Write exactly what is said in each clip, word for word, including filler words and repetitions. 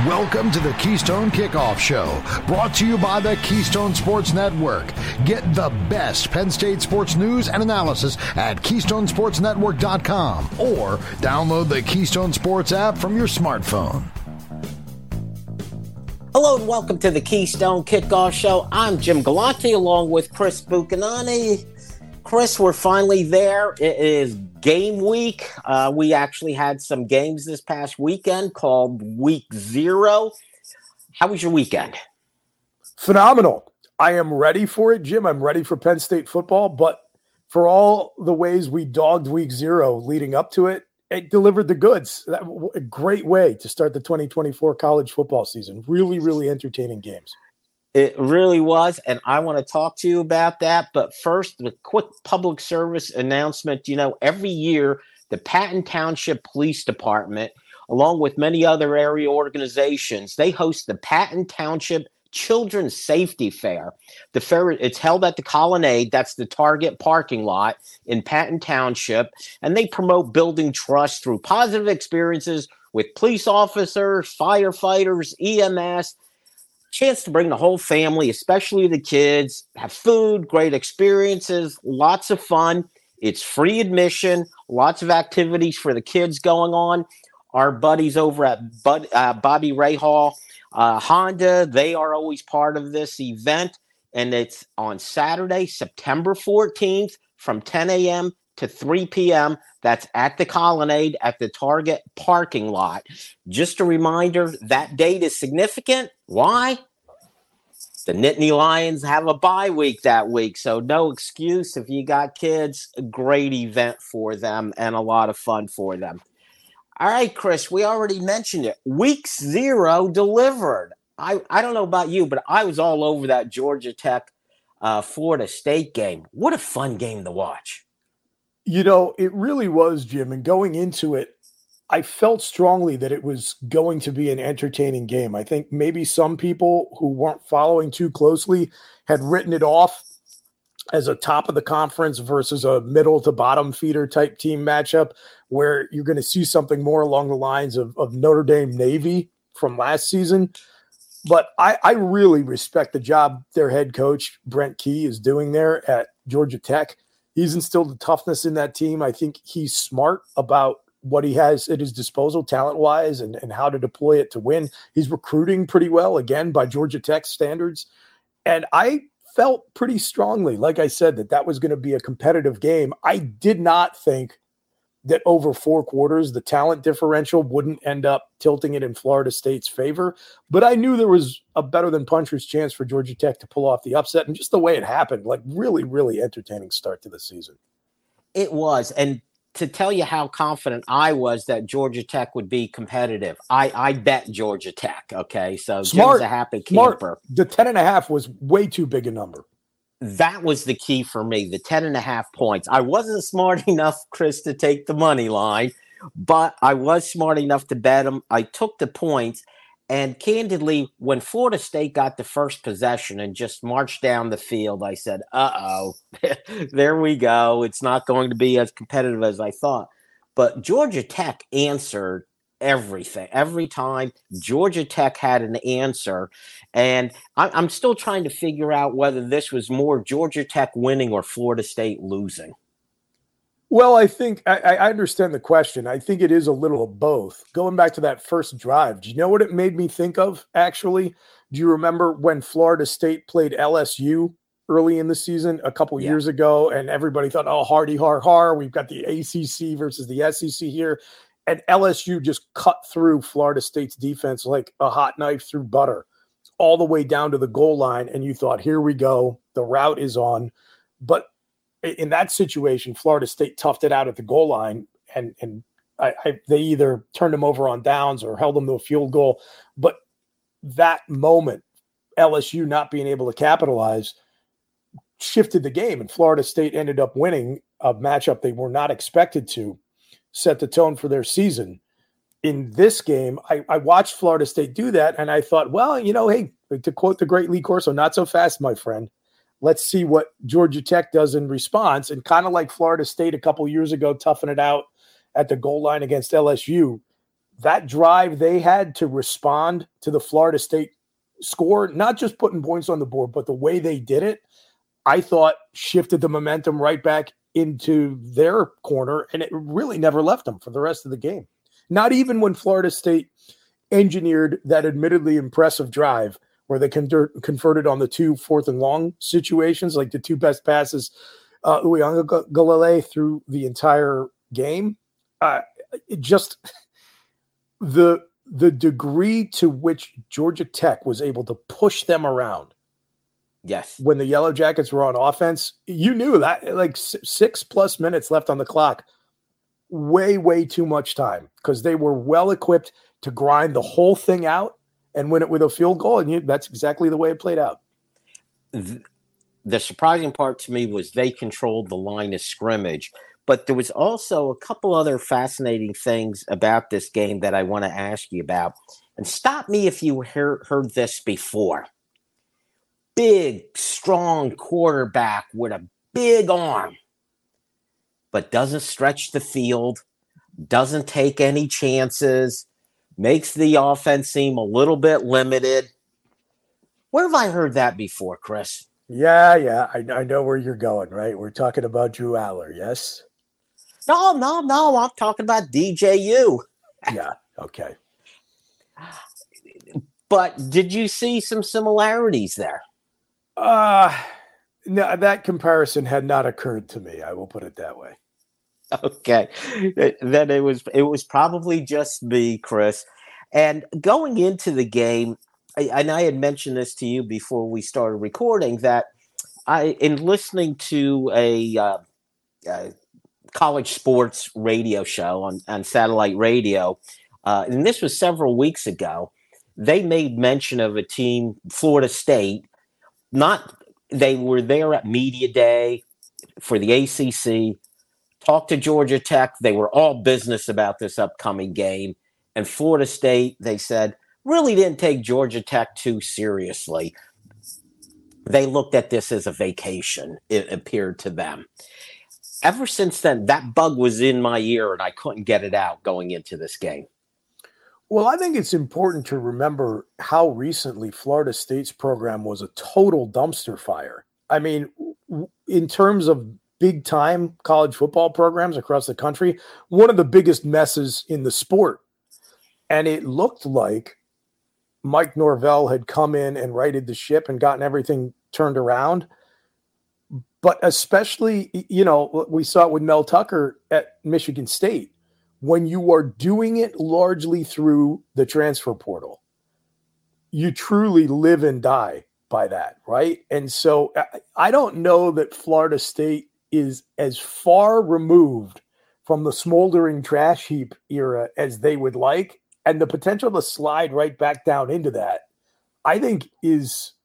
Welcome to the Keystone Kickoff Show, brought to you by the Keystone Sports Network. Get the best Penn State sports news and analysis at keystone sports network dot com or download the Keystone Sports app from your smartphone. Hello and welcome to the Keystone Kickoff Show. I'm Jim Galante along with Chris Buchanani. Chris, we're finally there. It is game week. Uh, we actually had some games this past weekend called Week Zero. How was your weekend? Phenomenal. I am ready for it, Jim. I'm ready for Penn State football, but for all the ways we dogged Week Zero leading up to it, it delivered the goods. That, a great way to start the twenty twenty-four college football season. Really, really entertaining games. It really was, and I want to talk to you about that. But first, the quick public service announcement. You know, every year, the Patton Township Police Department, along with many other area organizations, they host the Patton Township Children's Safety Fair. The fair, it's held at the Colonnade, that's the Target parking lot in Patton Township, and they promote building trust through positive experiences with police officers, firefighters, E M S, chance to bring the whole family, especially the kids, have food, great experiences, lots of fun. It's free admission, lots of activities for the kids going on. Our buddies over at Bud, uh, Bobby Rahal uh, Honda, they are always part of this event, and it's on Saturday, September fourteenth from ten a.m. to three p.m. That's at the Colonnade at the Target parking lot. Just a reminder, that date is significant. Why? The Nittany Lions have a bye week that week, so no excuse if you got kids. A great event for them and a lot of fun for them. All right, Chris, we already mentioned it. Week zero delivered. I, I don't know about you, but I was all over that Georgia Tech uh, Florida State game. What a fun game to watch. You know, it really was, Jim. And going into it, I felt strongly that it was going to be an entertaining game. I think maybe some people who weren't following too closely had written it off as a top of the conference versus a middle to bottom feeder type team matchup where you're going to see something more along the lines of, of Notre Dame Navy from last season. But I, I really respect the job their head coach, Brent Key, is doing there at Georgia Tech. He's instilled the toughness in that team. I think he's smart about what he has at his disposal talent-wise and, and how to deploy it to win. He's recruiting pretty well, again, by Georgia Tech standards. And I felt pretty strongly, like I said, that that was going to be a competitive game. I did not think that over four quarters, the talent differential wouldn't end up tilting it in Florida State's favor. But I knew there was a better than puncher's chance for Georgia Tech to pull off the upset. And just the way it happened, like really, really entertaining start to the season. It was. And to tell you how confident I was that Georgia Tech would be competitive, I, I bet Georgia Tech. Okay, so Smart, Jim's a happy smart. camper. The ten and a half was way too big a number. That was the key for me, the ten and a half points. I wasn't smart enough, Chris, to take the money line, but I was smart enough to bet them. I took the points. And candidly, when Florida State got the first possession and just marched down the field, I said, uh-oh, there we go. It's not going to be as competitive as I thought. But Georgia Tech answered everything. Every time Georgia Tech had an answer. And I'm still trying to figure out whether this was more Georgia Tech winning or Florida State losing. Well, I think I, I understand the question. I think it is a little of both. Going back to that first drive, do you know what it made me think of, actually? Do you remember when Florida State played L S U early in the season a couple yeah. years ago, and everybody thought, oh, hardy, har, har, we've got the A C C versus the S E C here, and L S U just cut through Florida State's defense like a hot knife through butter, all the way down to the goal line, and you thought, here we go, the route is on. But in that situation, Florida State toughed it out at the goal line, and and I, I, they either turned them over on downs or held them to a field goal. But that moment, L S U not being able to capitalize shifted the game, and Florida State ended up winning a matchup they were not expected to, set the tone for their season. In this game, I, I watched Florida State do that, and I thought, well, you know, hey, to quote the great Lee Corso, not so fast, my friend. Let's see what Georgia Tech does in response. And kind of like Florida State a couple years ago, toughing it out at the goal line against L S U, that drive they had to respond to the Florida State score, not just putting points on the board, but the way they did it, I thought shifted the momentum right back into their corner, and it really never left them for the rest of the game. Not even when Florida State engineered that admittedly impressive drive where they con- converted on the two fourth and long situations, like the two best passes uh, Uiagalelei through the entire game. Uh, it just the the degree to which Georgia Tech was able to push them around. Yes. When the Yellow Jackets were on offense, you knew that like six plus minutes left on the clock, way, way too much time because they were well equipped to grind the whole thing out and win it with a field goal. And you, that's exactly the way it played out. The, the surprising part to me was they controlled the line of scrimmage, but there was also a couple other fascinating things about this game that I want to ask you about. And stop me if you heard, heard this before. Big, strong quarterback with a big arm, but doesn't stretch the field, doesn't take any chances, makes the offense seem a little bit limited. Where have I heard that before, Chris? Yeah, yeah, I, I know where you're going, right? We're talking about Drew Aller, yes? No, no, no, I'm talking about D J U. Yeah, okay. But did you see some similarities there? Uh, no, that comparison had not occurred to me. I will put it that way. Okay. Then it was it was probably just me, Chris. And going into the game, I, and I had mentioned this to you before we started recording, that I, in listening to a, uh, a college sports radio show on, on satellite radio, uh, and this was several weeks ago, they made mention of a team, Florida State. Not they were there at media day for the A C C, talked to Georgia Tech. They were all business about this upcoming game. And Florida State, they said, really didn't take Georgia Tech too seriously. They looked at this as a vacation, it appeared to them. Ever since then, that bug was in my ear and I couldn't get it out going into this game. Well, I think it's important to remember how recently Florida State's program was a total dumpster fire. I mean, in terms of big-time college football programs across the country, one of the biggest messes in the sport. And it looked like Mike Norvell had come in and righted the ship and gotten everything turned around. But especially, you know, we saw it with Mel Tucker at Michigan State. When you are doing it largely through the transfer portal, you truly live and die by that, right? And so I don't know that Florida State is as far removed from the smoldering trash heap era as they would like. And the potential to slide right back down into that, I think, is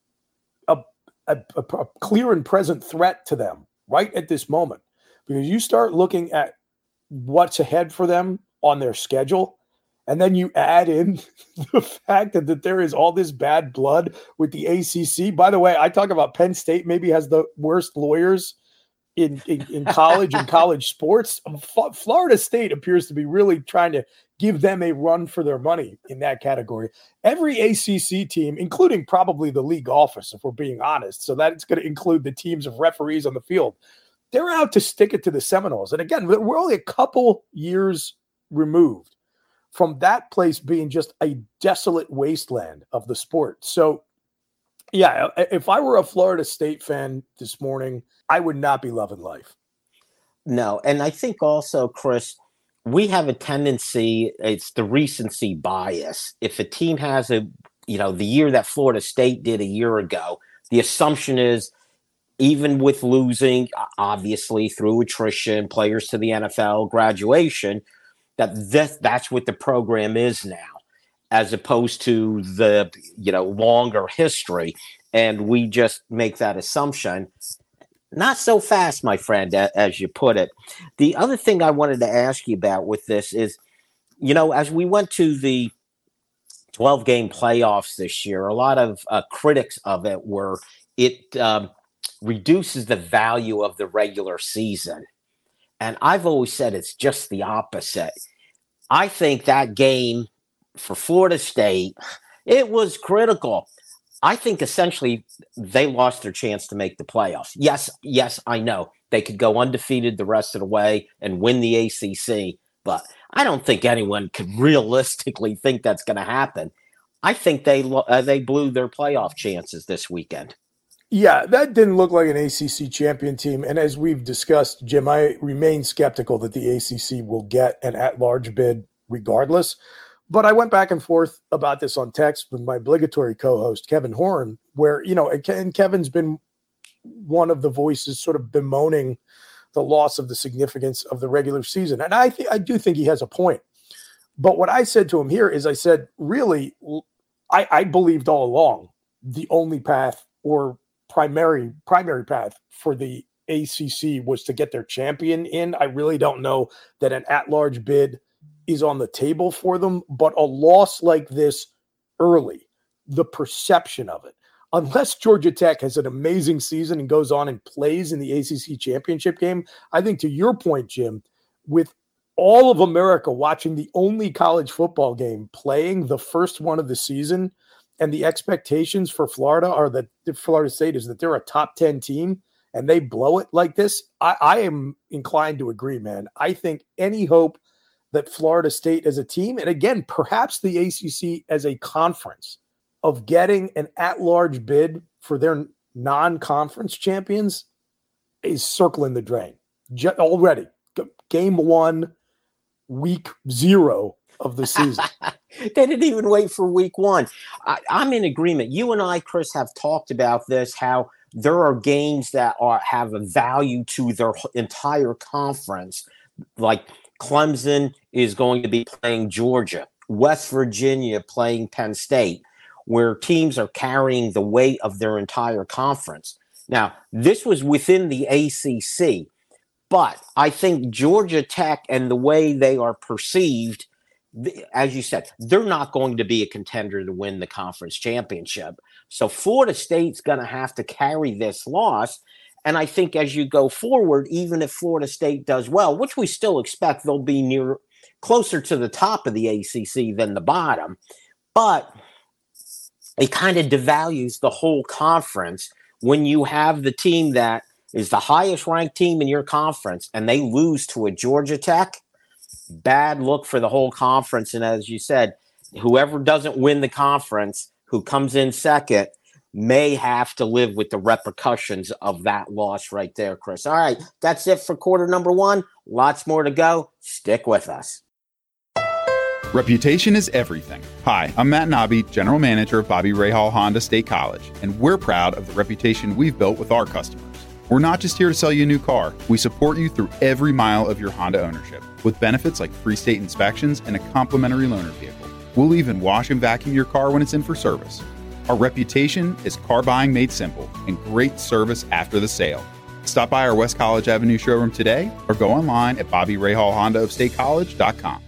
a, a, a clear and present threat to them right at this moment. Because you start looking at what's ahead for them on their schedule. And then you add in the fact that, that there is all this bad blood with the A C C. By the way, I talk about Penn State maybe has the worst lawyers in, in, in college and college sports. F- Florida State appears to be really trying to give them a run for their money in that category. Every A C C team, including probably the league office, if we're being honest, so that's going to include the teams of referees on the field, they're out to stick it to the Seminoles. And again, we're only a couple years removed from that place being just a desolate wasteland of the sport. So, yeah, if I were a Florida State fan this morning, I would not be loving life. No, and I think also, Chris, we have a tendency, it's the recency bias. If a team has a, you know, the year that Florida State did a year ago, the assumption is, even with losing, obviously, through attrition, players to the N F L, graduation, that this, that's what the program is now, as opposed to the, you know, longer history. And we just make that assumption. Not so fast, my friend, as you put it. The other thing I wanted to ask you about with this is, you know, as we went to the twelve-game playoffs this year, a lot of uh, critics of it were it um, – reduces the value of the regular season. And I've always said it's just the opposite. I think that game for Florida State, it was critical. I think essentially they lost their chance to make the playoffs. Yes, yes, I know. They could go undefeated the rest of the way and win the A C C, but I don't think anyone could realistically think that's going to happen. I think they uh, they blew their playoff chances this weekend. Yeah, that didn't look like an A C C champion team. And as we've discussed, Jim, I remain skeptical that the A C C will get an at-large bid regardless. But I went back and forth about this on text with my obligatory co-host, Kevin Horn, where, you know, and Kevin's been one of the voices sort of bemoaning the loss of the significance of the regular season. And I th- I do think he has a point. But what I said to him here is I said, really, I, I believed all along the only path or primary primary path for the A C C was to get their champion in. I really don't know that an at-large bid is on the table for them, but a loss like this early, the perception of it, unless Georgia Tech has an amazing season and goes on and plays in the A C C championship game, I think to your point, Jim, with all of America watching the only college football game playing the first one of the season, and the expectations for Florida are that Florida State is that they're a top ten team and they blow it like this, I, I am inclined to agree, man. I think any hope that Florida State as a team, and again, perhaps the A C C as a conference, of getting an at-large bid for their non-conference champions is circling the drain Just already. Game one, week zero of the season. They didn't even wait for week one. I, I'm in agreement. You and I, Chris, have talked about this, how there are games that are have a value to their entire conference. Like Clemson is going to be playing Georgia, West Virginia playing Penn State, where teams are carrying the weight of their entire conference. Now, this was within the A C C, but I think Georgia Tech and the way they are perceived, as you said, they're not going to be a contender to win the conference championship. So Florida State's going to have to carry this loss. And I think as you go forward, even if Florida State does well, which we still expect, they'll be near closer to the top of the A C C than the bottom. But it kind of devalues the whole conference when you have the team that is the highest ranked team in your conference and they lose to a Georgia Tech. Bad look for the whole conference. And as you said, whoever doesn't win the conference, who comes in second, may have to live with the repercussions of that loss right there, Chris. All right, that's it for quarter number one. Lots more to go. Stick with us. Reputation is everything. Hi, I'm Matt Nobby, General Manager of Bobby Rahal Honda State College, and we're proud of the reputation we've built with our customers. We're not just here to sell you a new car. We support you through every mile of your Honda ownership with benefits like free state inspections and a complimentary loaner vehicle. We'll even wash and vacuum your car when it's in for service. Our reputation is car buying made simple and great service after the sale. Stop by our West College Avenue showroom today or go online at Bobby Rahal Honda of State College dot com.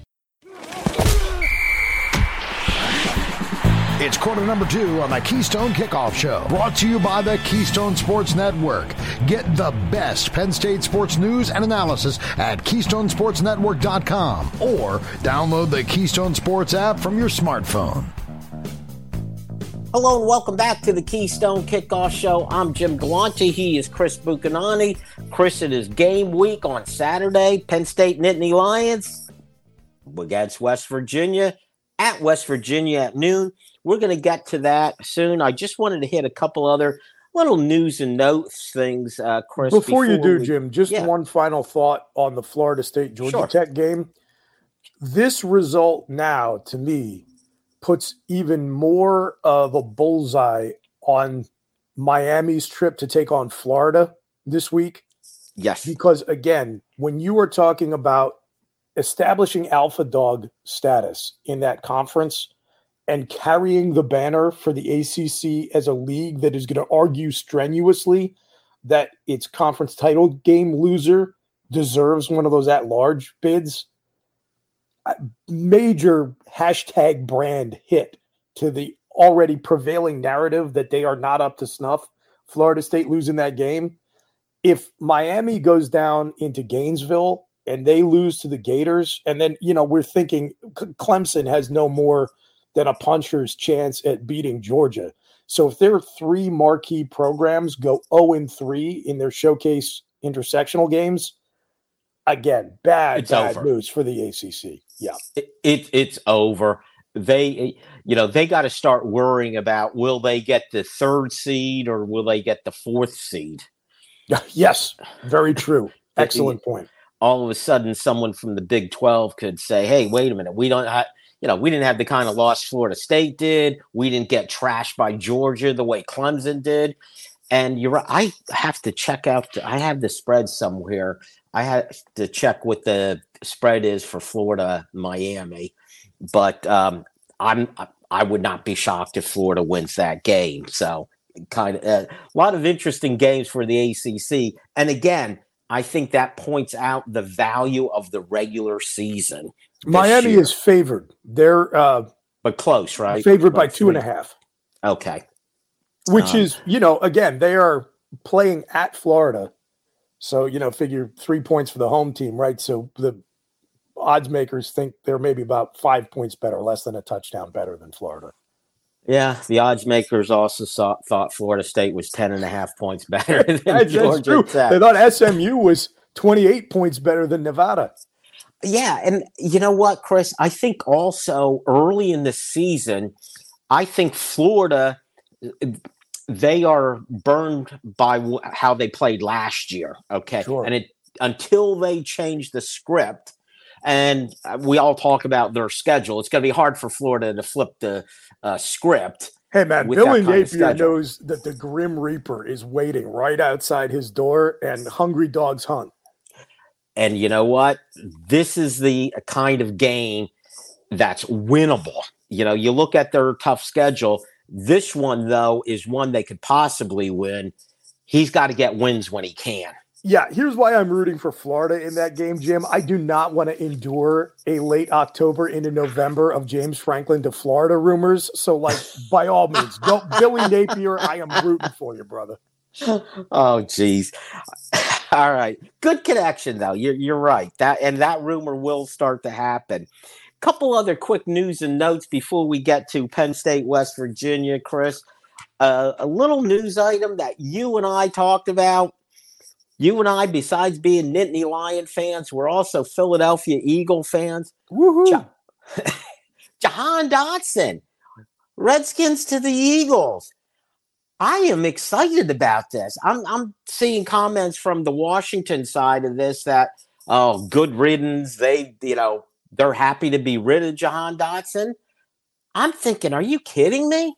It's quarter number two on the Keystone Kickoff Show, brought to you by the Keystone Sports Network. Get the best Penn State sports news and analysis at Keystone Sports Network dot com or download the Keystone Sports app from your smartphone. Hello and welcome back to the Keystone Kickoff Show. I'm Jim Galante. He is Chris Buchanani. Chris, it is game week on Saturday. Penn State Nittany Lions against West Virginia at West Virginia at noon. We're going to get to that soon. I just wanted to hit a couple other little news and notes things, uh, Chris. Before, before you do, we, Jim, just yeah. one final thought on the Florida State-Georgia sure. Tech game. This result now, to me, puts even more of a bullseye on Miami's trip to take on Florida this week. Yes. Because, again, when you are talking about establishing alpha dog status in that conference and carrying the banner for the A C C as a league that is going to argue strenuously that its conference title game loser deserves one of those at-large bids, major hashtag brand hit to the already prevailing narrative that they are not up to snuff. Florida State losing that game. If Miami goes down into Gainesville and they lose to the Gators, and then, you know, we're thinking Clemson has no more than a puncher's chance at beating Georgia. So if their three marquee programs go oh and three in their showcase intersectional games, again, bad, it's bad over. news for the A C C. Yeah. It, it it's over. They, you know, they got to start worrying about, will they get the third seed or will they get the fourth seed? Yes, very true. Excellent point. All of a sudden, someone from the Big twelve could say, hey, wait a minute, we don't have, you know, we didn't have the kind of loss Florida State did. We didn't get trashed by Georgia the way Clemson did. And you're right. I have to check out, the, I have the spread somewhere. I have to check what the spread is for Florida, Miami. But um, I'm, I would not be shocked if Florida wins that game. So kind of uh, a lot of interesting games for the A C C. And again, I think that points out the value of the regular season. Miami year. is favored. They're uh, but close, right? Favored by Like two three. and a half. Okay. Which Um, is, you know, again, they are playing at Florida. So, you know, figure three points for the home team, right? So the odds makers think they're maybe about five points better, less than a touchdown better than Florida. Yeah, the odds makers also saw, thought Florida State was ten and a half points better than That's, Georgia that's true. Tech. They thought S M U was twenty-eight points better than Nevada. Yeah, and you know what, Chris? I think also early in the season, I think Florida, they are burned by w- how they played last year, okay? Sure. And it until they change the script, and we all talk about their schedule, it's going to be hard for Florida to flip the uh, script. Hey, man, with Billy that kind of Napier schedule. knows that the Grim Reaper is waiting right outside his door, and hungry dogs hunt. And you know what? This is the kind of game that's winnable. You know, you look at their tough schedule. This one, though, is one they could possibly win. He's got to get wins when he can. Yeah, here's why I'm rooting for Florida in that game, Jim. I do not want to endure a late October into November of James Franklin to Florida rumors. So, like, by all means, go Billy Napier. I am rooting for you, brother. Oh, geez. All right. Good connection, though. You're you're right. That and that rumor will start to happen. Couple other quick news and notes before we get to Penn State, West Virginia, Chris. Uh, a little news item that you and I talked about. You and I, besides being Nittany Lion fans, we're also Philadelphia Eagle fans. Woohoo! Ja- Jahan Dotson, Redskins to the Eagles. I am excited about this. I'm I'm seeing comments from the Washington side of this that, oh, good riddance. They, you know, they're happy to be rid of Jahan Dotson. I'm thinking, are you kidding me?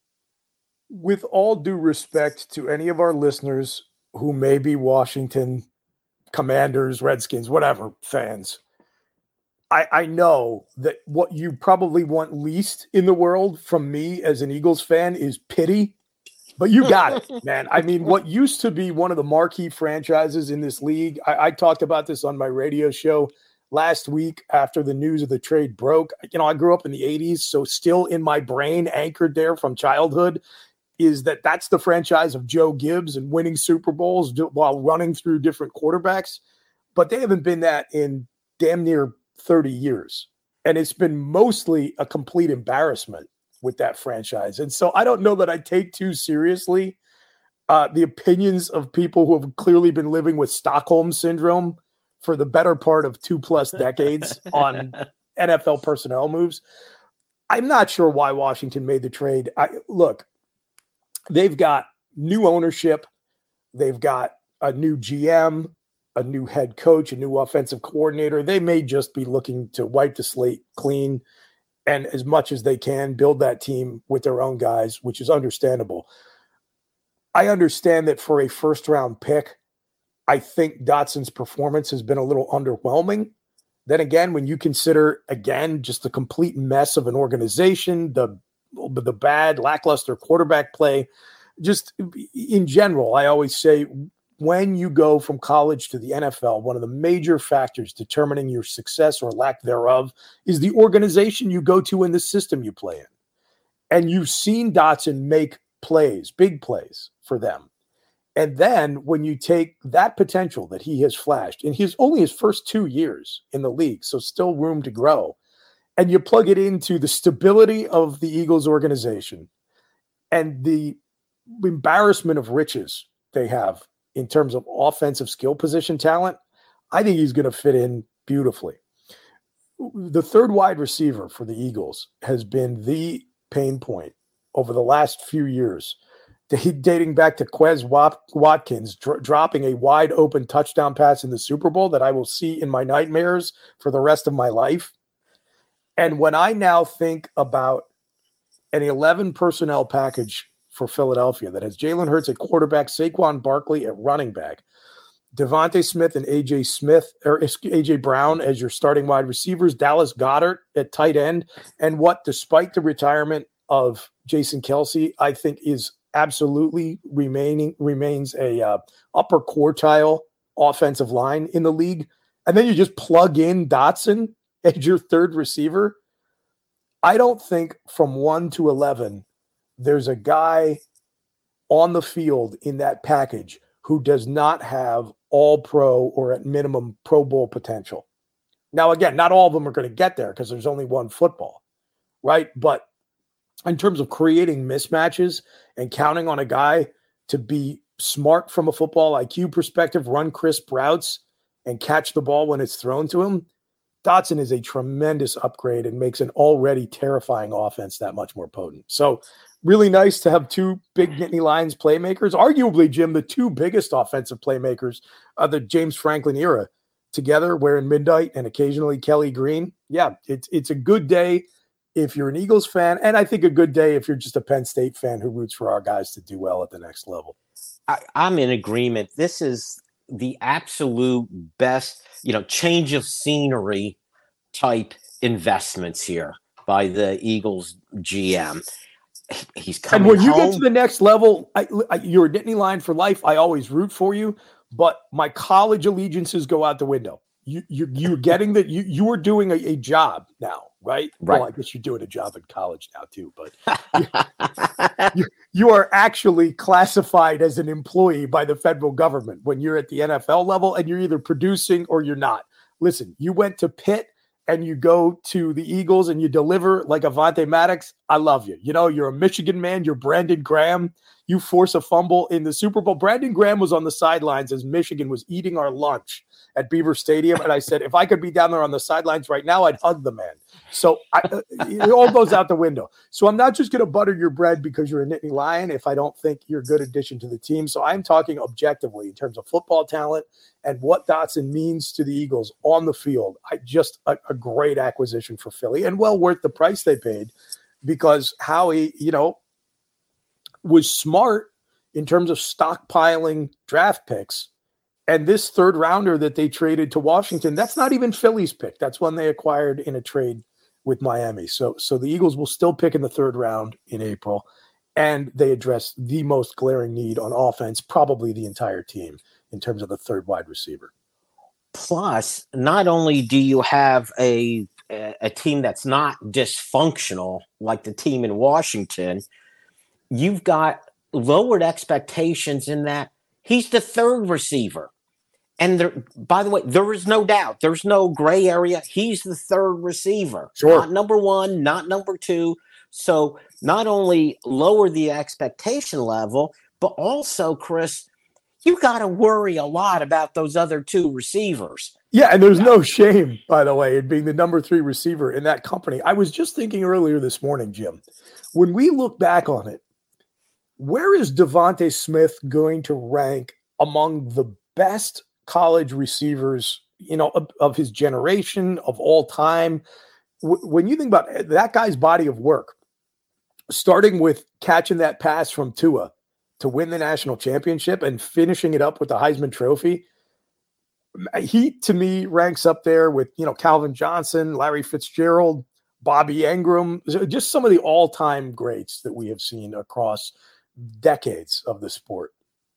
With all due respect to any of our listeners who may be Washington Commanders, Redskins, whatever fans, I, I know that what you probably want least in the world from me as an Eagles fan is pity. But you got it, man. I mean, what used to be one of the marquee franchises in this league, I, I talked about this on my radio show last week after the news of the trade broke. You know, I grew up in the eighties, so still in my brain, anchored there from childhood, is that that's the franchise of Joe Gibbs and winning Super Bowls do, while running through different quarterbacks. But they haven't been that in damn near thirty years. And it's been mostly a complete embarrassment with that franchise. And so I don't know that I take too seriously uh, the opinions of people who have clearly been living with Stockholm syndrome for the better part of two plus decades on N F L personnel moves. I'm not sure why Washington made the trade. I, look, they've got new ownership. They've got a new G M, a new head coach, a new offensive coordinator. They may just be looking to wipe the slate clean and as much as they can build that team with their own guys, which is understandable. I understand that for a first round pick, I think Dotson's performance has been a little underwhelming. Then again, when you consider, again, just the complete mess of an organization, the, the bad, lackluster quarterback play, just in general, I always say when you go from college to the N F L, one of the major factors determining your success or lack thereof is the organization you go to and the system you play in. And you've seen Dotson make plays, big plays for them. And then when you take that potential that he has flashed in his only his first two years in the league, so still room to grow, and you plug it into the stability of the Eagles organization and the embarrassment of riches they have in terms of offensive skill position talent, I think he's going to fit in beautifully. The third wide receiver for the Eagles has been the pain point over the last few years, dating back to Quez Watkins dr- dropping a wide open touchdown pass in the Super Bowl that I will see in my nightmares for the rest of my life. And when I now think about an eleven personnel package for Philadelphia that has Jalen Hurts at quarterback, Saquon Barkley at running back, Devontae Smith and A J Smith or A J Brown as your starting wide receivers, Dallas Goedert at tight end, and what, despite the retirement of Jason Kelce, I think is absolutely remaining remains a uh, upper quartile offensive line in the league. And then you just plug in Dotson as your third receiver. I don't think from one to eleven, there's a guy on the field in that package who does not have all pro or at minimum Pro Bowl potential. Now, again, not all of them are going to get there because there's only one football, right? But in terms of creating mismatches and counting on a guy to be smart from a football I Q perspective, run crisp routes, and catch the ball when it's thrown to him, Dotson is a tremendous upgrade and makes an already terrifying offense that much more potent. So really nice to have two big Nittany Lions playmakers, arguably, Jim, the two biggest offensive playmakers of the James Franklin era together, wearing Midnight and occasionally Kelly Green. Yeah, it's it's a good day if you're an Eagles fan, and I think a good day if you're just a Penn State fan who roots for our guys to do well at the next level. I, I'm in agreement. This is the absolute best, you know, change of scenery type investments here by the Eagles G M. He's coming And when you home. get to the next level, I, I, you're a Nittany Lion for life. I always root for you, but my college allegiances go out the window. You, you, you're getting that. You, you are doing a, a job now, right? Right. Well, I guess you're doing a job in college now too, but you, you are actually classified as an employee by the federal government when you're at the N F L level, and you're either producing or you're not. Listen, you went to Pitt and you go to the Eagles and you deliver like Avonte Maddox. I love you. You know, you're a Michigan man. You're Brandon Graham. You force a fumble in the Super Bowl. Brandon Graham was on the sidelines as Michigan was eating our lunch at Beaver Stadium. And I said, if I could be down there on the sidelines right now, I'd hug the man. So I, it all goes out the window. So I'm not just going to butter your bread because you're a Nittany Lion if I don't think you're a good addition to the team. So I'm talking objectively in terms of football talent and what Dotson means to the Eagles on the field. I just a, a great acquisition for Philly and well worth the price they paid, because Howie, you know, was smart in terms of stockpiling draft picks. And this third rounder that they traded to Washington, that's not even Philly's pick. That's one they acquired in a trade with Miami. So, so the Eagles will still pick in the third round in April, and they address the most glaring need on offense, probably the entire team, in terms of the third wide receiver. Plus, not only do you have a a team that's not dysfunctional like the team in Washington, you've got lowered expectations in that he's the third receiver. And there, by the way, there is no doubt. There's no gray area. He's the third receiver. Sure. Not number one, not number two. So not only lower the expectation level, but also, Chris, you got to worry a lot about those other two receivers. Yeah, and there's no shame, by the way, in being the number three receiver in that company. I was just thinking earlier this morning, Jim, when we look back on it, where is Devontae Smith going to rank among the best college receivers, you know, of, of his generation, of all time? W- when you think about that guy's body of work, starting with catching that pass from Tua to win the national championship and finishing it up with the Heisman Trophy, he, to me, ranks up there with, you know, Calvin Johnson, Larry Fitzgerald, Bobby Engram, just some of the all-time greats that we have seen across decades of the sport.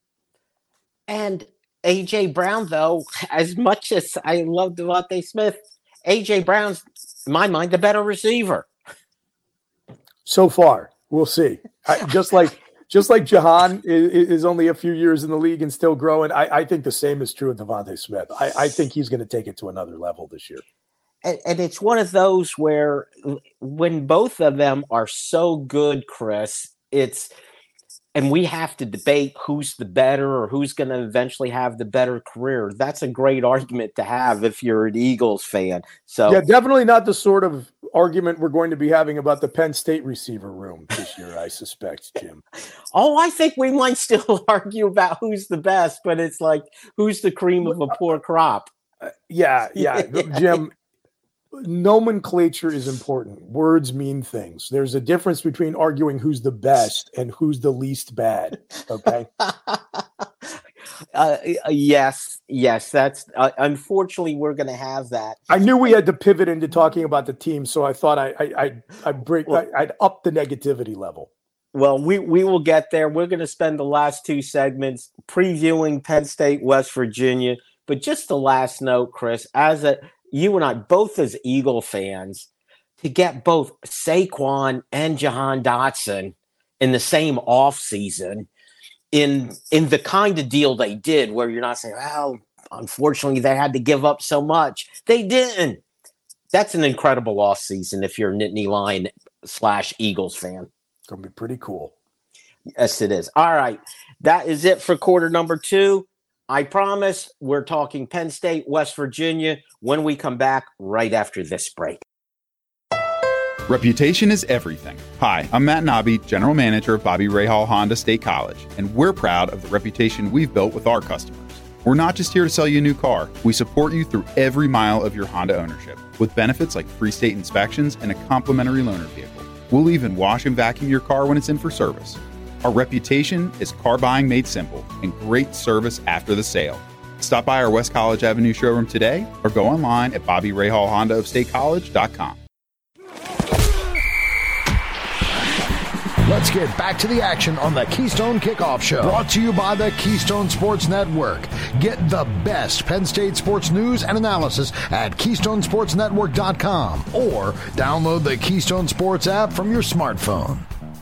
And A J Brown, though, as much as I love Devontae Smith, A J Brown's, in my mind, the better receiver. So far, we'll see. I, just like just like Jahan is, is only a few years in the league and still growing, I, I think the same is true of Devontae Smith. I, I think he's going to take it to another level this year. And, and it's one of those where when both of them are so good, Chris, it's and we have to debate who's the better or who's going to eventually have the better career. That's a great argument to have if you're an Eagles fan. So yeah, definitely not the sort of argument we're going to be having about the Penn State receiver room this year, I suspect, Jim. Oh, I think we might still argue about who's the best, but it's like, who's the cream of a poor crop? Uh, yeah, yeah, Jim. Nomenclature is important. Words mean things. There's a difference between arguing who's the best and who's the least bad. Okay. uh, yes, yes. That's uh, unfortunately we're going to have that. I knew we had to pivot into talking about the team, so I thought I I I I'd break well, I, I'd up the negativity level. Well, we we will get there. We're going to spend the last two segments previewing Penn State, West Virginia. But just the last note, Chris, as a you and I, both as Eagle fans, to get both Saquon and Jahan Dotson in the same offseason in in the kind of deal they did, where you're not saying, well, unfortunately, they had to give up so much. They didn't. That's an incredible offseason if you're a Nittany Lion slash Eagles fan. It's going to be pretty cool. Yes, it is. All right. That is it for quarter number two. I promise we're talking Penn State, West Virginia when we come back right after this break. Reputation is everything. Hi, I'm Matt Nobby, General Manager of Bobby Rahal Honda State College, and we're proud of the reputation we've built with our customers. We're not just here to sell you a new car. We support you through every mile of your Honda ownership with benefits like free state inspections and a complimentary loaner vehicle. We'll even wash and vacuum your car when it's in for service. Our reputation is car buying made simple and great service after the sale. Stop by our West College Avenue showroom today or go online at Bobby Rahal Honda of State College dot com. Let's get back to the action on the Keystone Kickoff Show. Brought to you by the Keystone Sports Network. Get the best Penn State sports news and analysis at Keystone Sports Network dot com or download the Keystone Sports app from your smartphone.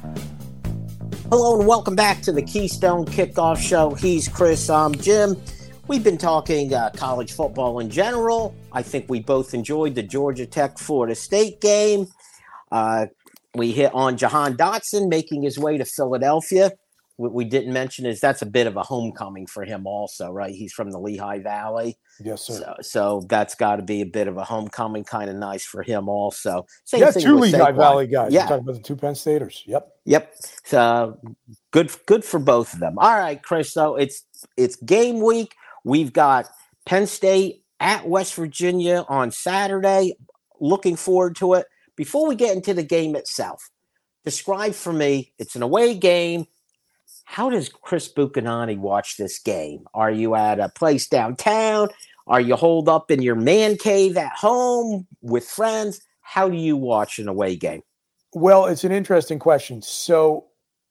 Hello and welcome back to the Keystone Kickoff Show. He's Chris. I'm Jim. We've been talking uh, college football in general. I think we both enjoyed the Georgia Tech Florida State game. Uh, we hit on Jahan Dotson making his way to Philadelphia. What we didn't mention is that's a bit of a homecoming for him also, right? He's from the Lehigh Valley. Yes, sir. So, so that's got to be a bit of a homecoming, kind of nice for him also. Same yeah, thing two with Lehigh Saquon. Valley guys. Yeah. We're talking about the two Penn Staters. Yep. Yep. So good, good for both of them. All right, Chris. So it's it's game week. We've got Penn State at West Virginia on Saturday. Looking forward to it. Before we get into the game itself, describe for me, it's an away game. How does Chris Buchanani watch this game? Are you at a place downtown? Are you holed up in your man cave at home with friends? How do you watch an away game? Well, it's an interesting question. So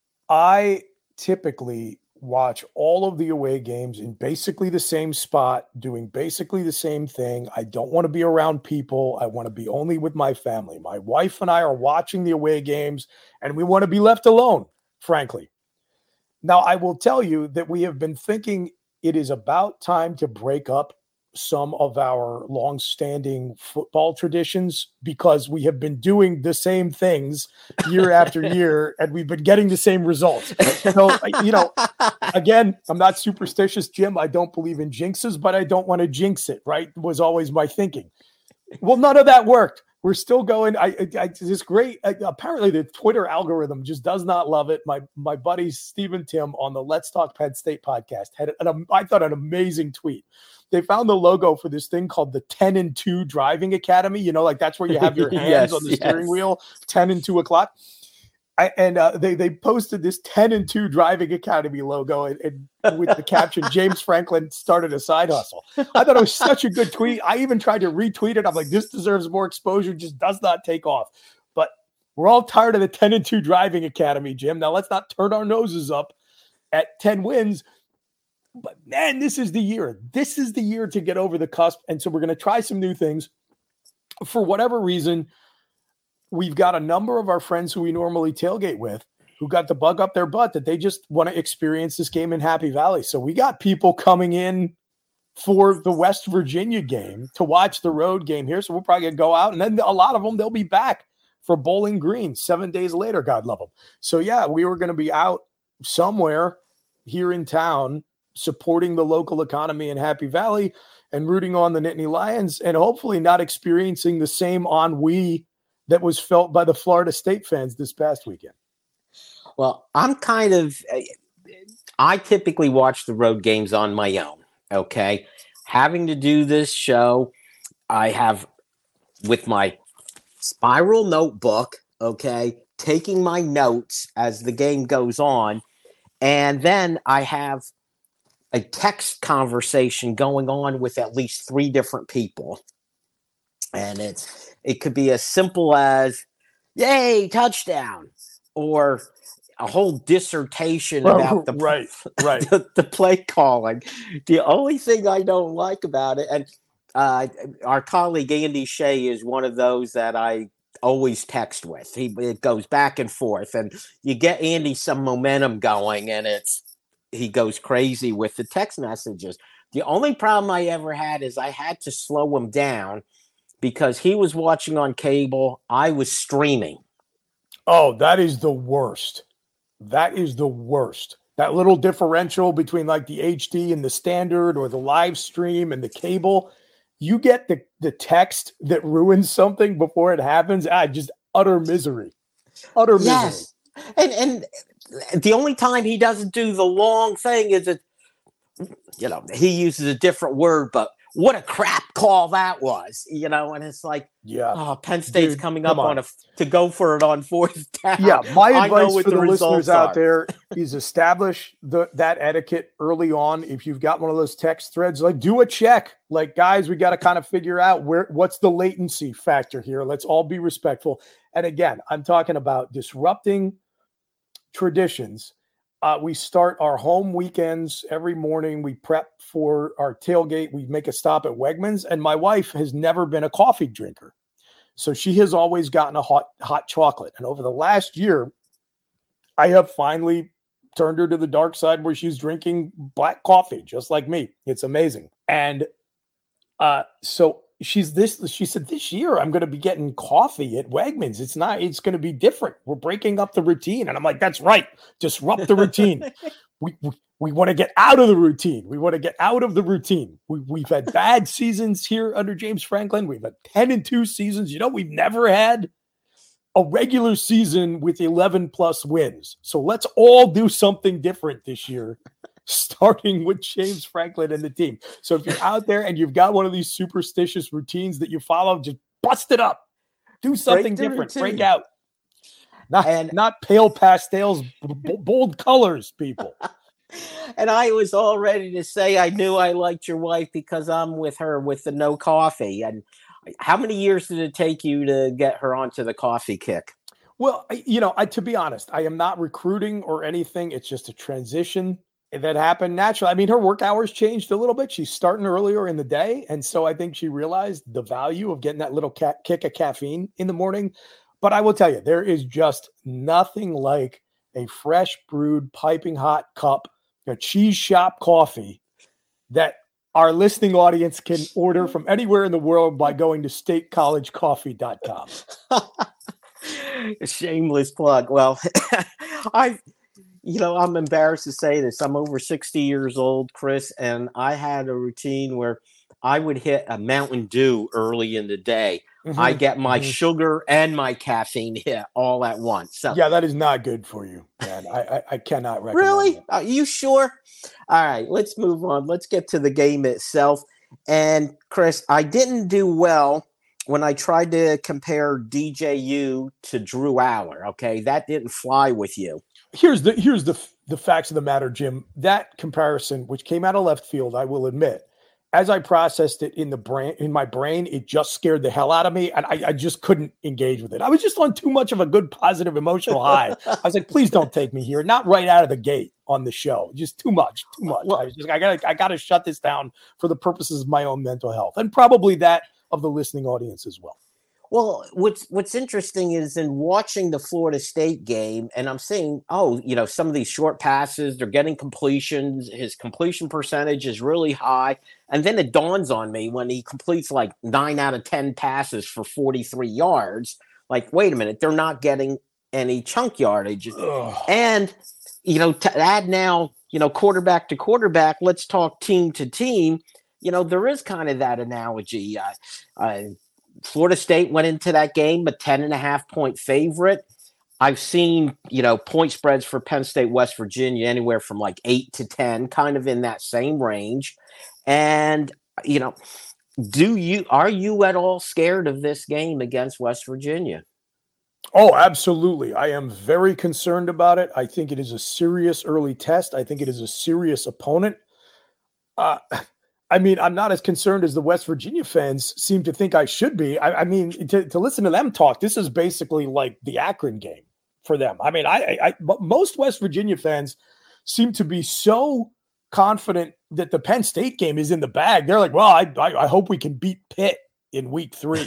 I typically watch all of the away games in basically the same spot, doing basically the same thing. I don't want to be around people. I want to be only with my family. My wife and I are watching the away games, and we want to be left alone, frankly. Now, I will tell you that we have been thinking it is about time to break up some of our long-standing football traditions because we have been doing the same things year after year, and we've been getting the same results. So, you know, again, I'm not superstitious, Jim. I don't believe in jinxes, but I don't want to jinx it, right? Was always my thinking. Well, none of that worked. We're still going. I, I, I this great. I, apparently, the Twitter algorithm just does not love it. My my buddy Stephen Tim on the Let's Talk Penn State podcast had an, I thought an amazing tweet. They found the logo for this thing called the ten and two Driving Academy. You know, like that's where you have your hands yes, on the yes. steering wheel, ten and two o'clock. I, and uh, they they posted this ten and two Driving Academy logo and, and with the caption, James Franklin started a side hustle. I thought it was such a good tweet. I even tried to retweet it. I'm like, this deserves more exposure, just does not take off. But we're all tired of the ten and two Driving Academy, Jim. Now let's not turn our noses up at ten wins. But man, this is the year. This is the year to get over the cusp. And so we're going to try some new things. For whatever reason, we've got a number of our friends who we normally tailgate with who got the bug up their butt that they just want to experience this game in Happy Valley. So we got people coming in for the West Virginia game to watch the road game here. So we'll probably go out, and then a lot of them, they'll be back for Bowling Green seven days later, God love them. So yeah, we were going to be out somewhere here in town supporting the local economy in Happy Valley and rooting on the Nittany Lions, and hopefully not experiencing the same ennui that was felt by the Florida State fans this past weekend. Well, I'm kind of, I typically watch the road games on my own. Okay. Having to do this show, I have with my spiral notebook, okay, taking my notes as the game goes on. And then I have a text conversation going on with at least three different people. And it's, it could be as simple as, yay, touchdown, or a whole dissertation oh, about the, right, right. the, the play calling. The only thing I don't like about it, and uh, our colleague Andy Shea is one of those that I always text with. He it goes back and forth, and you get Andy some momentum going, and it's he goes crazy with the text messages. The only problem I ever had is I had to slow him down because he was watching on cable. I was streaming. Oh, that is the worst. That is the worst. That little differential between like the H D and the standard, or the live stream and the cable. You get the, the text that ruins something before it happens. Ah, just utter misery. Utter misery. Yes. And and the only time he doesn't do the long thing is that, you know, he uses a different word, but what a crap call that was, you know, and it's like, yeah, oh, Penn State's Dude, coming up on. on a to go for it on fourth down. Yeah, my advice for the, the listeners out are. there is establish the that etiquette early on. If you've got one of those text threads, like do a check. Like, guys, we got to kind of figure out where what's the latency factor here. Let's all be respectful. And again, I'm talking about disrupting traditions. Uh, we start our home weekends every morning. We prep for our tailgate. We make a stop at Wegmans, and my wife has never been a coffee drinker. So she has always gotten a hot, hot chocolate. And over the last year, I have finally turned her to the dark side where she's drinking black coffee, just like me. It's amazing. And uh, so she's this, she said, this year I'm going to be getting coffee at Wegmans. It's not, it's going to be different. We're breaking up the routine. And I'm like, that's right. Disrupt the routine. we, we, we want to get out of the routine. We want to get out of the routine. We, we've had bad seasons here under James Franklin. We've had ten and two seasons. You know, we've never had a regular season with eleven plus wins. So let's all do something different this year, starting with James Franklin and the team. So if you're out there and you've got one of these superstitious routines that you follow, just bust it up. Do something Break different. routine. Break out. Not, and, not pale pastels, b- bold colors, people. And I was all ready to say I knew I liked your wife because I'm with her with the no coffee. And how many years did it take you to get her onto the coffee kick? Well, you know, I, to be honest, I am not recruiting or anything. It's just a transition that happened naturally. I mean, her work hours changed a little bit. She's starting earlier in the day. And so I think she realized the value of getting that little ca- kick of caffeine in the morning. But I will tell you, there is just nothing like a fresh brewed, piping hot cup, a cheese shop coffee that our listening audience can order from anywhere in the world by going to state college coffee dot com. Shameless plug. Well, I, you know, I'm embarrassed to say this. I'm over sixty years old, Chris, and I had a routine where I would hit a Mountain Dew early in the day. Mm-hmm. I get my mm-hmm. sugar and my caffeine hit all at once. So yeah, that is not good for you, man. I I, I cannot recommend Really? that. Are you sure? All right, let's move on. Let's get to the game itself. And Chris, I didn't do well when I tried to compare D J U to Drew Allar. Okay, that didn't fly with you. Here's the here's the the facts of the matter, Jim. That comparison, which came out of left field, I will admit, as I processed it in the brain, in my brain, it just scared the hell out of me, and I, I just couldn't engage with it. I was just on too much of a good, positive, emotional high. I was like, "Please don't take me here." Not right out of the gate on the show. Just too much, too much. Well, I was just, I gotta, I gotta shut this down for the purposes of my own mental health, and probably that of the listening audience as well. Well, what's what's interesting is in watching the Florida State game, and I'm seeing, oh, you know, some of these short passes, they're getting completions. His completion percentage is really high. And then it dawns on me when he completes like nine out of ten passes for forty-three yards. Like, wait a minute, they're not getting any chunk yardage. Ugh. And, you know, to add now, you know, quarterback to quarterback, let's talk team to team. You know, there is kind of that analogy. Uh, uh, Florida State went into that game a ten and a half point favorite. I've seen, you know, point spreads for Penn State, West Virginia, anywhere from like eight to ten, kind of in that same range. And, you know, do you, are you at all scared of this game against West Virginia? Oh, absolutely. I am very concerned about it. I think it is a serious early test. I think it is a serious opponent. Uh, I mean, I'm not as concerned as the West Virginia fans seem to think I should be. I, I mean, to, to listen to them talk, this is basically like the Akron game for them. I mean, I, I, most West Virginia fans seem to be so confident that the Penn State game is in the bag. They're like, well, I, I, I hope we can beat Pitt in week three.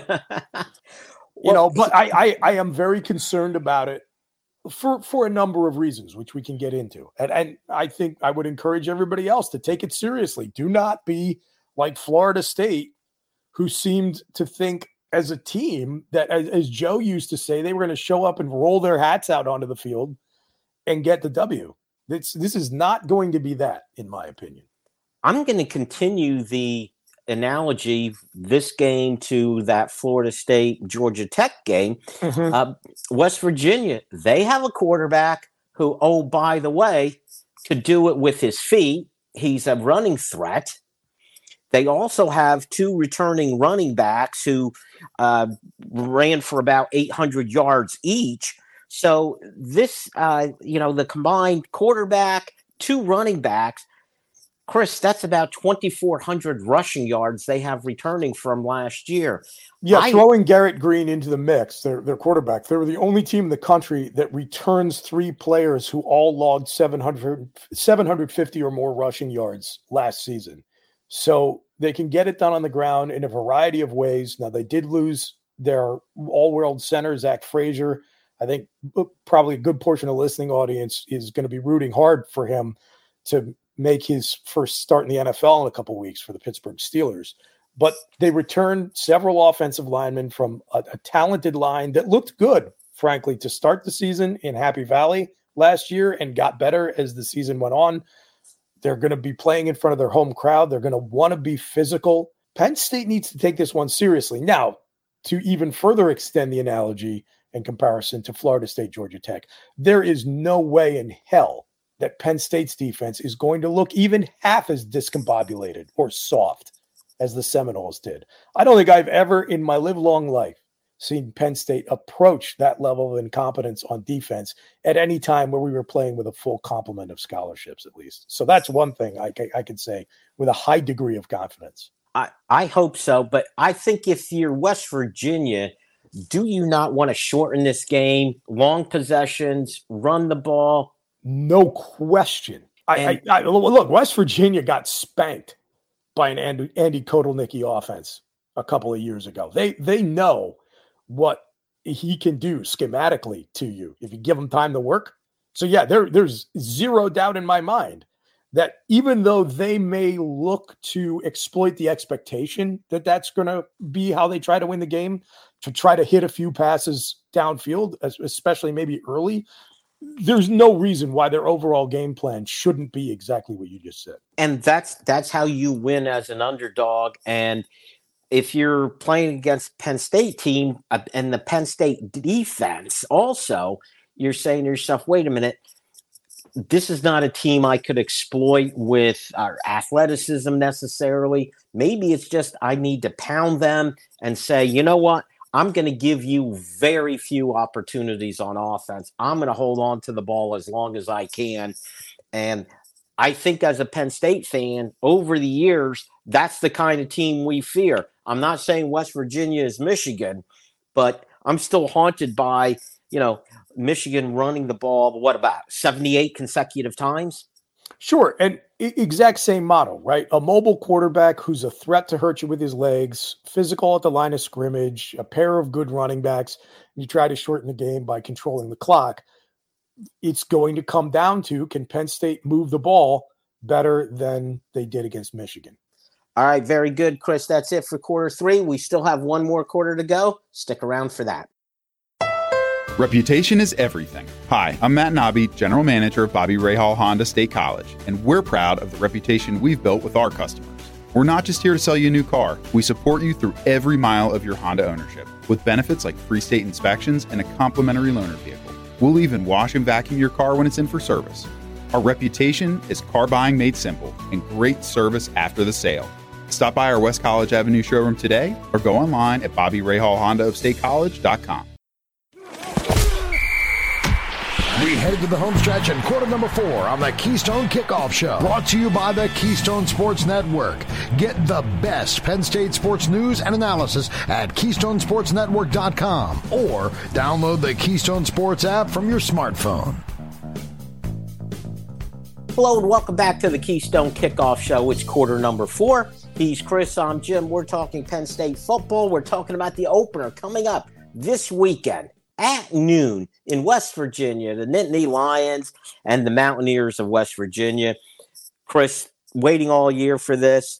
You know, but I, I, I am very concerned about it for, for a number of reasons, which we can get into. And, and I think I would encourage everybody else to take it seriously. Do not be like Florida State, who seemed to think as a team that, as, as Joe used to say, they were going to show up and roll their hats out onto the field and get the W. This, this is not going to be that, in my opinion. I'm going to continue the analogy, this game to that Florida State Georgia Tech game. Mm-hmm. uh, West Virginia, they have a quarterback who, oh, by the way, could do it with his feet. He's a running threat. They also have two returning running backs who uh, ran for about eight hundred yards each. So this, uh, you know, the combined quarterback, two running backs, Chris, that's about twenty-four hundred rushing yards they have returning from last year. Yeah, I, throwing Garrett Green into the mix, their, their quarterback. They were the only team in the country that returns three players who all logged seven hundred, seven fifty or more rushing yards last season. So they can get it done on the ground in a variety of ways. Now, they did lose their all-world center, Zach Frazier. I think probably a good portion of the listening audience is going to be rooting hard for him to make his first start in the N F L in a couple of weeks for the Pittsburgh Steelers. But they returned several offensive linemen from a, a talented line that looked good, frankly, to start the season in Happy Valley last year and got better as the season went on. They're going to be playing in front of their home crowd. They're going to want to be physical. Penn State needs to take this one seriously. Now, to even further extend the analogy in comparison to Florida State, Georgia Tech, there is no way in hell that Penn State's defense is going to look even half as discombobulated or soft as the Seminoles did. I don't think I've ever in my live long life seen Penn State approach that level of incompetence on defense at any time where we were playing with a full complement of scholarships, at least. So that's one thing I, I can say with a high degree of confidence. I, I hope so, but I think if you're West Virginia, do you not want to shorten this game, long possessions, run the ball? No question. I, I, I look, West Virginia got spanked by an Andy, Andy Kotelnicki offense a couple of years ago. They they know what he can do schematically to you if you give him time to work. So yeah, there there's zero doubt in my mind that even though they may look to exploit the expectation that that's going to be how they try to win the game, to try to hit a few passes downfield, especially maybe early, there's no reason why their overall game plan shouldn't be exactly what you just said. And that's that's how you win as an underdog. And if you're playing against Penn State team uh, and the Penn State defense also, you're saying to yourself, wait a minute, this is not a team I could exploit with our athleticism necessarily. Maybe it's just I need to pound them and say, you know what? I'm going to give you very few opportunities on offense. I'm going to hold on to the ball as long as I can. And I think as a Penn State fan, over the years, that's the kind of team we fear. I'm not saying West Virginia is Michigan, but I'm still haunted by, you know, Michigan running the ball, what about seventy-eight consecutive times? Sure. And exact same model, right? A mobile quarterback who's a threat to hurt you with his legs, physical at the line of scrimmage, a pair of good running backs, and you try to shorten the game by controlling the clock. It's going to come down to, can Penn State move the ball better than they did against Michigan? All right, very good, Chris. That's it for quarter three. We still have one more quarter to go. Stick around for that. Reputation is everything. Hi, I'm Matt Nobby, General Manager of Bobby Rahal Honda State College, and we're proud of the reputation we've built with our customers. We're not just here to sell you a new car. We support you through every mile of your Honda ownership with benefits like free state inspections and a complimentary loaner vehicle. We'll even wash and vacuum your car when it's in for service. Our reputation is car buying made simple and great service after the sale. Stop by our West College Avenue showroom today or go online at bobby rahal honda of state college dot com. We head to the home stretch in quarter number four on the Keystone Kickoff Show. Brought to you by the Keystone Sports Network. Get the best Penn State sports news and analysis at keystone sports network dot com or download the Keystone Sports app from your smartphone. Hello and welcome back to the Keystone Kickoff Show. It's quarter number four. He's Chris. I'm Jim. We're talking Penn State football. We're talking about the opener coming up this weekend at noon in West Virginia, the Nittany Lions and the Mountaineers of West Virginia. Chris, waiting all year for this.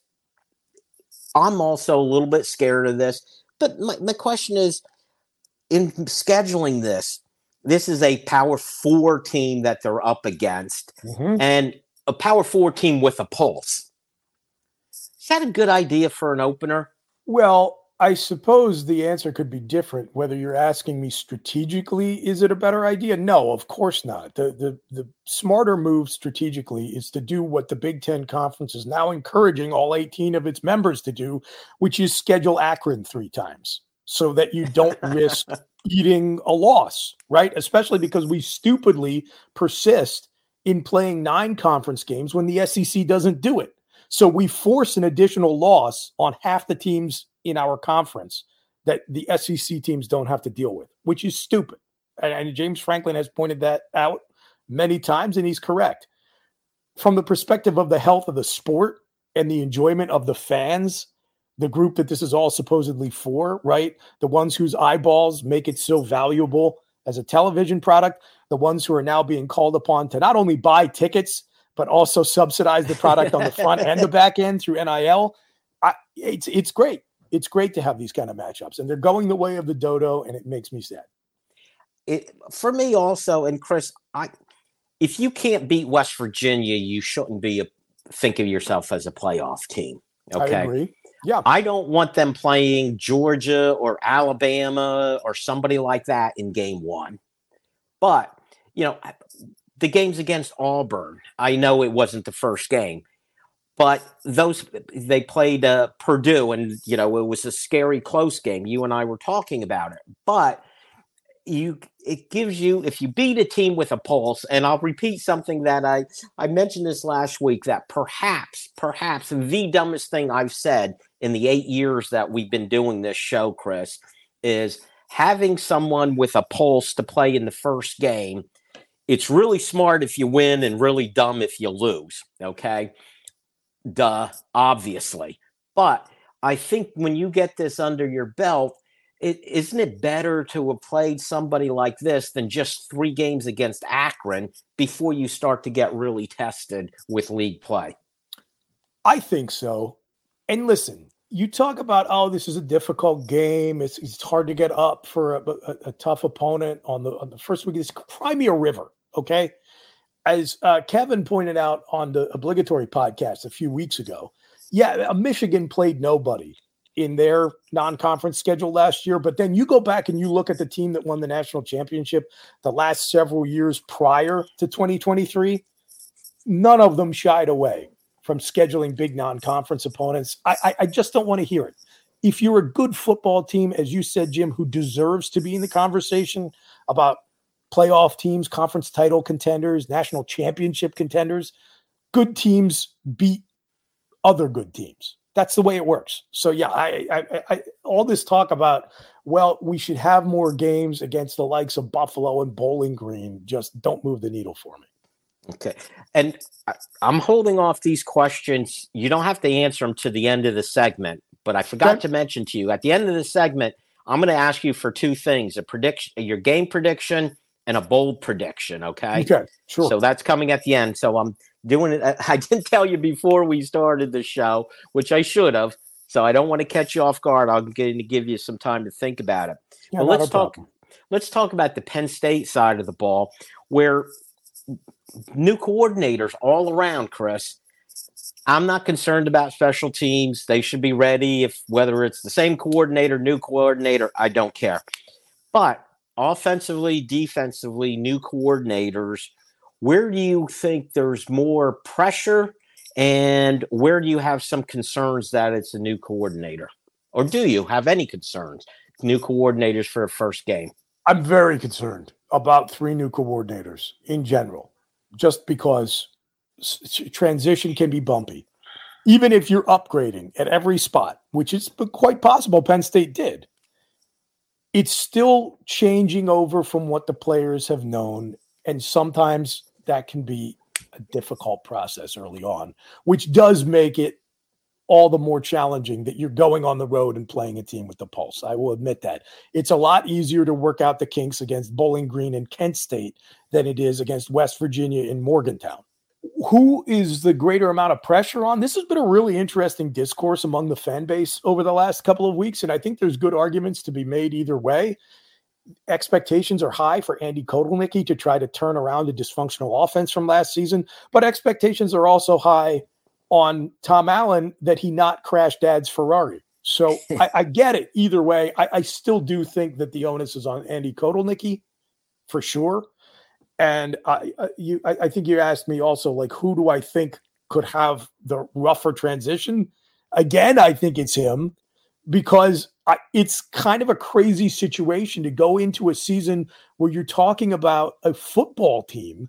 I'm also a little bit scared of this. But my, my question is, in scheduling this, this is a Power Four team that they're up against, mm-hmm. and a Power Four team with a pulse. Is that a good idea for an opener? Well, I suppose the answer could be different. Whether you're asking me strategically, is it a better idea? No, of course not. The, the, the smarter move strategically is to do what the Big Ten Conference is now encouraging all eighteen of its members to do, which is schedule Akron three times so that you don't risk eating a loss, right? Especially because we stupidly persist in playing nine conference games when the S E C doesn't do it. So we force an additional loss on half the teams in our conference that the S E C teams don't have to deal with, which is stupid. And, and James Franklin has pointed that out many times, and he's correct. From the perspective of the health of the sport and the enjoyment of the fans, the group that this is all supposedly for, right? The ones whose eyeballs make it so valuable as a television product, the ones who are now being called upon to not only buy tickets, but also subsidize the product on the front and the back end through N I L. I, it's it's great. It's great to have these kind of matchups, and they're going the way of the dodo, and it makes me sad. It for me also, and Chris, I if you can't beat West Virginia, you shouldn't be a, think of yourself as a playoff team. Okay, I agree. Yeah, I don't want them playing Georgia or Alabama or somebody like that in game one. But you know, the games against Auburn, I know it wasn't the first game. But those they played uh, Purdue, and you know it was a scary, close game. You and I were talking about it, but you it gives you if you beat a team with a pulse. And I'll repeat something that I I mentioned this last week, that perhaps perhaps the dumbest thing I've said in the eight years that we've been doing this show, Chris, is having someone with a pulse to play in the first game. It's really smart if you win, and really dumb if you lose. Okay. Duh, obviously. But I think when you get this under your belt, it, isn't it better to have played somebody like this than just three games against Akron before you start to get really tested with league play? I think so. And listen, you talk about, oh, this is a difficult game. It's, it's hard to get up for a, a, a tough opponent on the, on the first week. It's Crimea River, okay? As uh, Kevin pointed out on the obligatory podcast a few weeks ago, yeah, Michigan played nobody in their non-conference schedule last year. But then you go back and you look at the team that won the national championship the last several years prior to twenty twenty-three. None of them shied away from scheduling big non-conference opponents. I, I, I just don't want to hear it. If you're a good football team, as you said, Jim, who deserves to be in the conversation about playoff teams, conference title contenders, national championship contenders, good teams beat other good teams. That's the way it works. So yeah, I, I, I, all this talk about, well, we should have more games against the likes of Buffalo and Bowling Green, just don't move the needle for me. Okay. And I- I'm holding off these questions. You don't have to answer them to the end of the segment, but I forgot Okay. to mention to you at the end of the segment, I'm going to ask you for two things, a prediction, your game prediction and a bold prediction. Okay. Okay, sure. So that's coming at the end. So I'm doing it. I didn't tell you before we started the show, which I should have. So I don't want to catch you off guard. I'm going to give you some time to think about it. Yeah, but not let's a talk. problem. Let's talk about the Penn State side of the ball, where new coordinators all around, Chris. I'm not concerned about special teams. They should be ready. If whether it's the same coordinator, new coordinator, I don't care. But offensively, defensively, new coordinators, where do you think there's more pressure, and where do you have some concerns that it's a new coordinator? Or do you have any concerns? New coordinators for a first game? I'm very concerned about three new coordinators in general, just because s- transition can be bumpy. Even if you're upgrading at every spot, which is quite possible Penn State did, it's still changing over from what the players have known. And sometimes that can be a difficult process early on, which does make it all the more challenging that you're going on the road and playing a team with the pulse. I will admit that. It's a lot easier to work out the kinks against Bowling Green and Kent State than it is against West Virginia and Morgantown. Who is the greater amount of pressure on? This has been a really interesting discourse among the fan base over the last couple of weeks, and I think there's good arguments to be made either way. Expectations are high for Andy Kotelnicki to try to turn around a dysfunctional offense from last season, but expectations are also high on Tom Allen that he not crash Dad's Ferrari. So I, I get it either way. I, I still do think that the onus is on Andy Kotelnicki for sure. And I, I, you, I, I think you asked me also, like, who do I think could have the rougher transition? Again, I think it's him, because I, it's kind of a crazy situation to go into a season where you're talking about a football team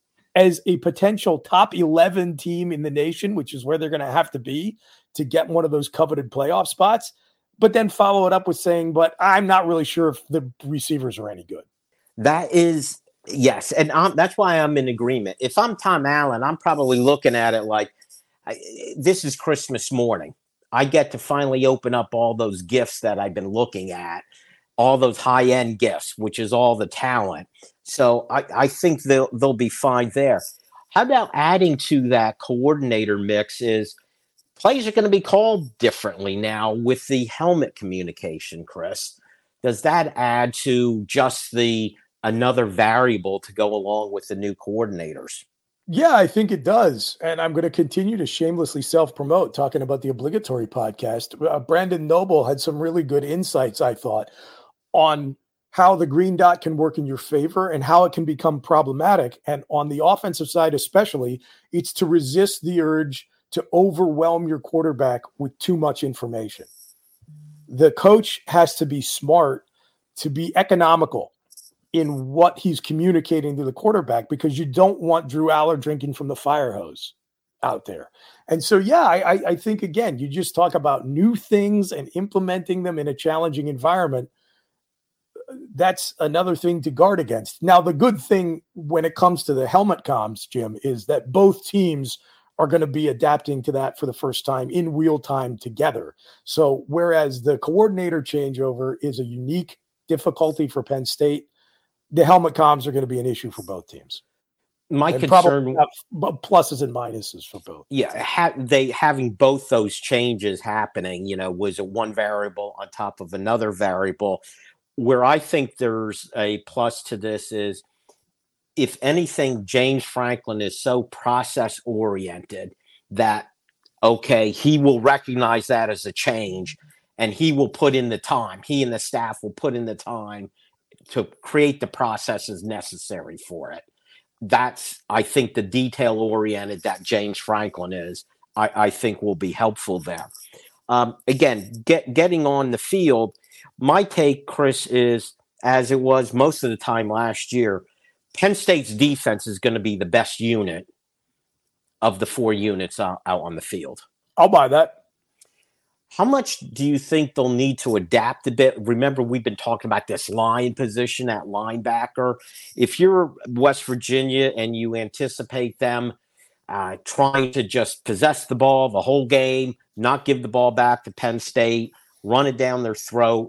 as a potential top eleven team in the nation, which is where they're going to have to be to get one of those coveted playoff spots, but then follow it up with saying, but I'm not really sure if the receivers are any good. That is, yes. And I'm, that's why I'm in agreement. If I'm Tom Allen, I'm probably looking at it like, I, this is Christmas morning. I get to finally open up all those gifts that I've been looking at, all those high-end gifts, which is all the talent. So I, I think they'll they'll be fine there. How about adding to that coordinator mix is plays are going to be called differently now with the helmet communication, Chris. Does that add to just the another variable to go along with the new coordinators? Yeah, I think it does. And I'm going to continue to shamelessly self-promote talking about the obligatory podcast. Uh, Brandon Noble had some really good insights, I thought, on how the green dot can work in your favor and how it can become problematic. And on the offensive side, especially, it's to resist the urge to overwhelm your quarterback with too much information. The coach has to be smart to be economical in what he's communicating to the quarterback, because you don't want Drew Aller drinking from the fire hose out there. And so, yeah, I, I think, again, you just talk about new things and implementing them in a challenging environment. That's another thing to guard against. Now, the good thing when it comes to the helmet comms, Jim, is that both teams are going to be adapting to that for the first time in real time together. So whereas the coordinator changeover is a unique difficulty for Penn State, the helmet comms are going to be an issue for both teams. My and concern, pluses and minuses for both. Yeah, ha- they having both those changes happening, you know, was a one variable on top of another variable. Where I think there's a plus to this is, if anything, James Franklin is so process oriented that, okay, he will recognize that as a change and he will put in the time. He and the staff will put in the time to create the processes necessary for it. That's, I think, the detail oriented that James Franklin is, I, I think will be helpful there. Um, again, get, getting on the field, my take, Chris, is, as it was most of the time last year, Penn State's defense is going to be the best unit of the four units out, out on the field. I'll buy that. How much do you think they'll need to adapt a bit? Remember, we've been talking about this line position at linebacker. If you're West Virginia and you anticipate them uh, trying to just possess the ball the whole game, not give the ball back to Penn State, run it down their throat,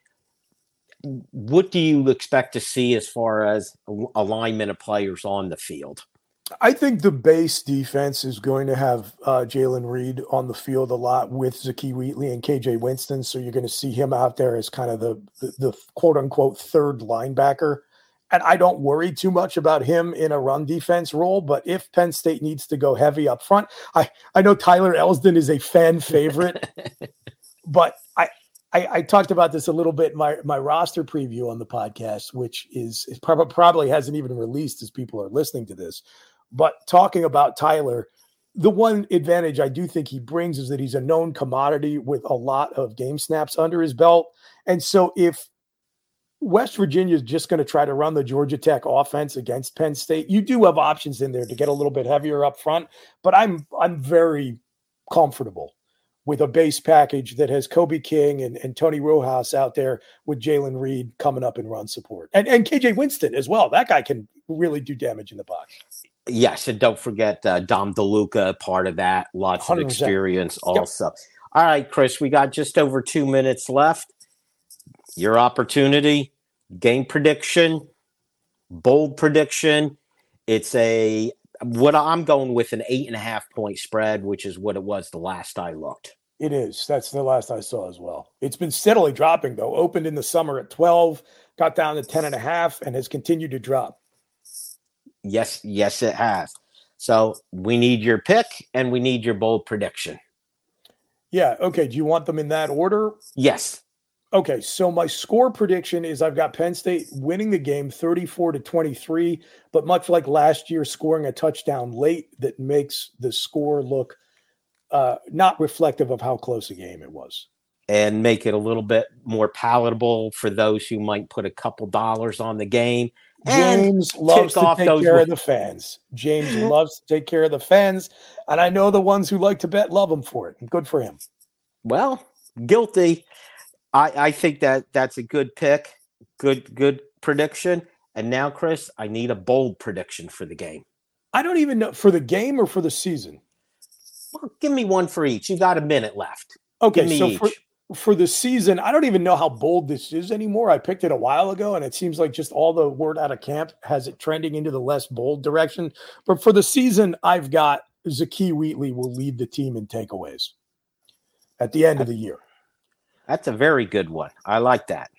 what do you expect to see as far as alignment of players on the field? I think the base defense is going to have uh, Jalen Reed on the field a lot with Zakee Wheatley and K J Winston. So you're going to see him out there as kind of the, the, the quote unquote third linebacker. And I don't worry too much about him in a run defense role. But if Penn State needs to go heavy up front, I, I know Tyler Elsdon is a fan favorite, but I, I, I talked about this a little bit in my, my roster preview on the podcast, which is, is probably, probably hasn't even released as people are listening to this. But talking about Tyler, the one advantage I do think he brings is that he's a known commodity with a lot of game snaps under his belt. And so if West Virginia is just going to try to run the Georgia Tech offense against Penn State, you do have options in there to get a little bit heavier up front. But I'm I'm very comfortable with a base package that has Kobe King and, and Tony Rojas out there with Jalen Reed coming up and run support. And, and K J Winston as well. That guy can really do damage in the box. Yes, and don't forget uh, Dom DeLuca, part of that. Lots one hundred percent of experience also. Yep. All right, Chris, we got just over two minutes left. Your opportunity, game prediction, bold prediction. It's a what I'm going with an eight and a half point spread, which is what it was the last I looked. It is. That's the last I saw as well. It's been steadily dropping, though. Opened in the summer at twelve, got down to ten and a half, and has continued to drop. Yes, yes, it has. So we need your pick and we need your bold prediction. Yeah. Okay. Do you want them in that order? Yes. Okay. So my score prediction is I've got Penn State winning the game thirty-four to twenty-three, but much like last year, scoring a touchdown late that makes the score look uh, not reflective of how close a game it was. And make it a little bit more palatable for those who might put a couple dollars on the game. James loves to take care of the fans. James loves to take care of the fans. And I know the ones who like to bet love him for it. And good for him. Well, guilty. I, I think that that's a good pick. Good, good prediction. And now, Chris, I need a bold prediction for the game. I don't even know. For the game or for the season? Well, give me one for each. You got a minute left. Okay, so for, for the season, I don't even know how bold this is anymore. I picked it a while ago, and it seems like just all the word out of camp has it trending into the less bold direction. But for the season, I've got Zakee Wheatley will lead the team in takeaways at the end of the year. That's a very good one. I like that.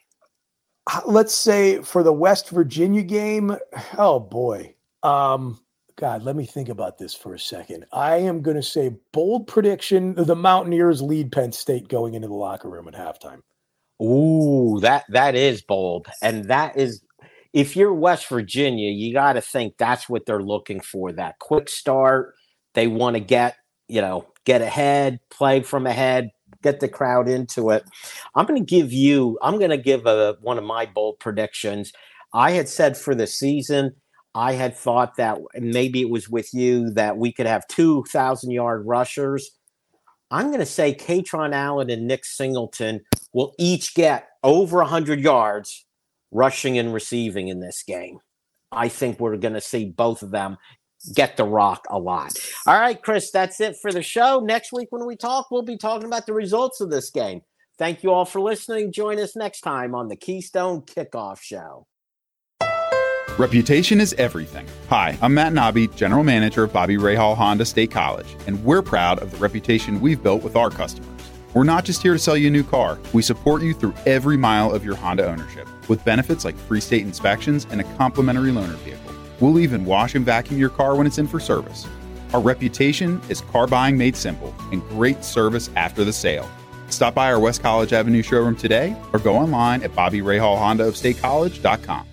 Let's say for the West Virginia game, oh boy. Um, God, let me think about this for a second. I am going to say bold prediction. The Mountaineers lead Penn State going into the locker room at halftime. Ooh, that, that is bold. And that is, if you're West Virginia, you got to think that's what they're looking for. That quick start. They want to get, you know, get ahead, play from ahead, get the crowd into it. I'm going to give you, I'm going to give a, one of my bold predictions. I had said for the season, I had thought that maybe it was with you that we could have two thousand yard rushers. I'm going to say Katron Allen and Nick Singleton will each get over one hundred yards rushing and receiving in this game. I think we're going to see both of them get the rock a lot. All right, Chris, that's it for the show. Next week when we talk, we'll be talking about the results of this game. Thank you all for listening. Join us next time on the Keystone Kickoff Show. Reputation is everything. Hi, I'm Matt Nobby, General Manager of Bobby Rahal Honda State College, and we're proud of the reputation we've built with our customers. We're not just here to sell you a new car. We support you through every mile of your Honda ownership with benefits like free state inspections and a complimentary loaner vehicle. We'll even wash and vacuum your car when it's in for service. Our reputation is car buying made simple and great service after the sale. Stop by our West College Avenue showroom today or go online at bobby rahal honda of state college dot com.